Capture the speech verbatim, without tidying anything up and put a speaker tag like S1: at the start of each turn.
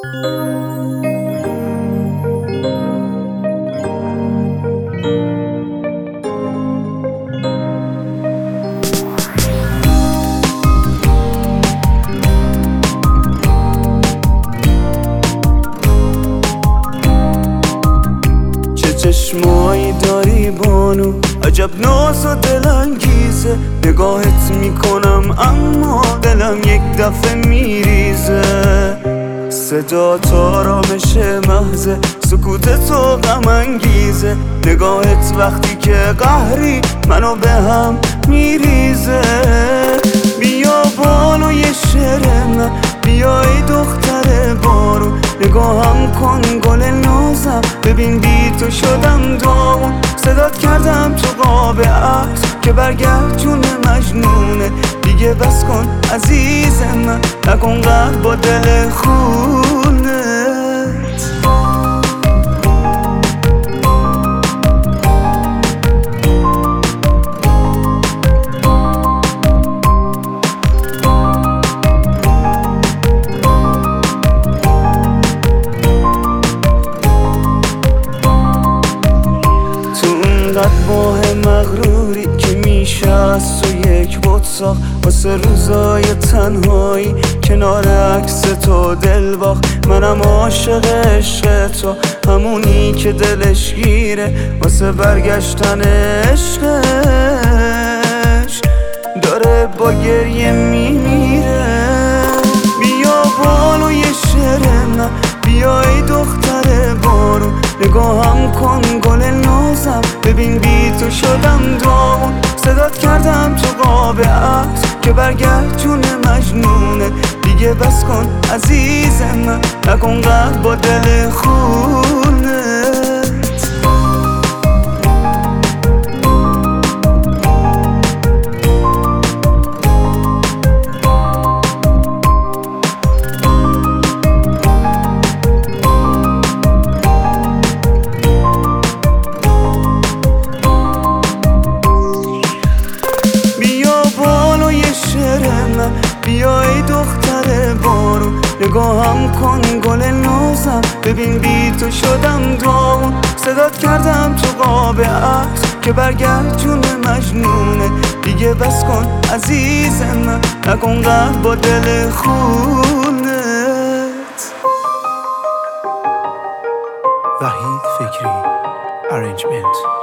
S1: چشمایی داری بانو، عجب ناز و دلانگیزه. نگاهت میکنم اما دلم یک دفعه میریزه. صدا تا آرامش محضه، سکوت تو غم انگیزه. نگاهت وقتی که قهری منو به هم میریزه. بیا بالوی شعر من، بیا ای دختر بارون. نگاهم کن گل نازم، ببین بی تو شدم داغون. صدات کردم تو قاب عکس که برگرد جون مجنونه. دیگه بس کن عزیز من، نکن قهر با دل خونت. ماه مغروری که میشه از تو یک بود ساخت. واسه روزای تنهایی کنار عکس تو دل باخت. منم عاشق عشق تو، همونی که دلش گیره واسه برگشتن عشقش داره با گریه میمیره. بیا بالوی شعر من، بیا ای دختر بارون. نگاهم کن گل نازم، ببین بی تو شدم داغون. صدات کردم تو قاب عکس که برگرد جون مجنونه. دیگه بس کن عزیز من، نکن قهر با دل خونت. بیا ای دختر بارون. نگاهم کن گل نازم، ببین بی تو شدم داغون. صدات کردم تو قاب عکس که برگرد جون مجنونه. دیگه بس کن عزیز من، نکن قهر با دل خونت.
S2: وحید فکری Arrangement